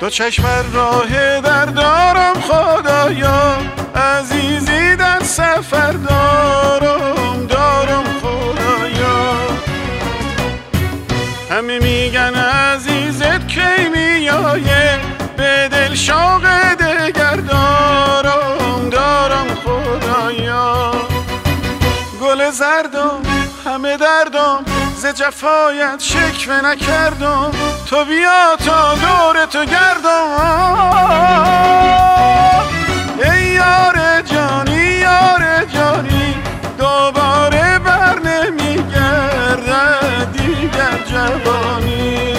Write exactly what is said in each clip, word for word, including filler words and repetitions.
دو چشم راه در دارم خدایا، عزیزی در سفر دارم دارم خدایا. همه میگن عزیزت کی میایه، به دل شوق دگر دارم دارم خدایا. گل زردم همه دردم، ز جفایت شکوه نکردم، تو بیا تا دور تو گردم. ای یار جانی یار جانی، دوباره بر نمیگردد دیگر جوانی.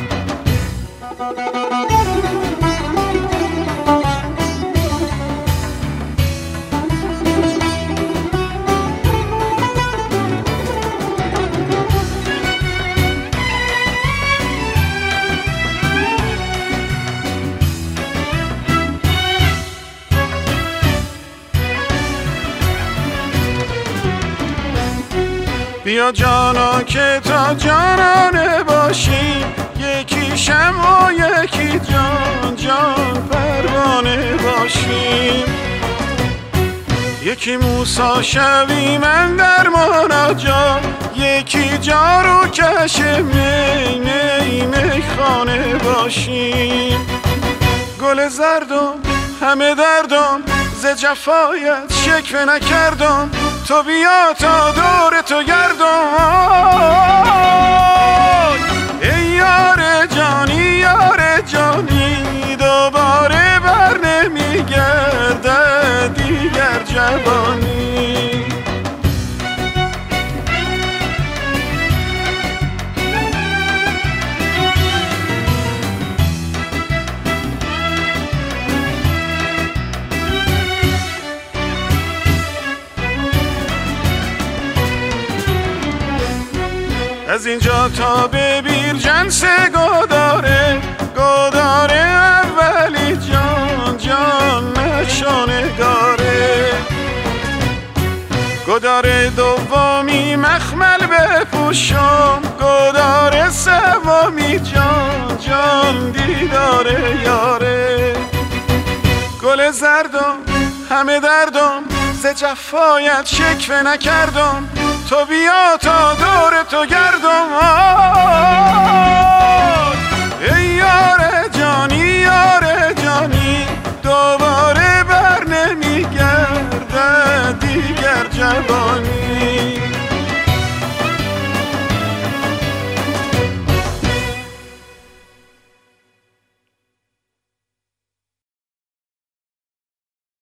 بیا جانا که تا جانانه باشیم، یکی شمع و یکی جان جان پروانه باشیم. یکی موسی شویم اندر مناجات، یکی جارو کش می می می خانه باشیم. گل زردم همه دردم، ز جفایت شکوه نکردم، تو بیا تا دور تو گردم. ای یار جانی یار جانی، دوباره بر نمیگردد دیگر جوانی. از اینجا تا به بیرجنس گداره، گداره اولی جان جان نشانگاره. گداره دومی مخمل بپوشم، گداره سومی جان جان دیداره یاره. گل زردم همه دردم، ز جفایت شکوه نکردم، تو بیا تا دور تو گردم. ای یار جان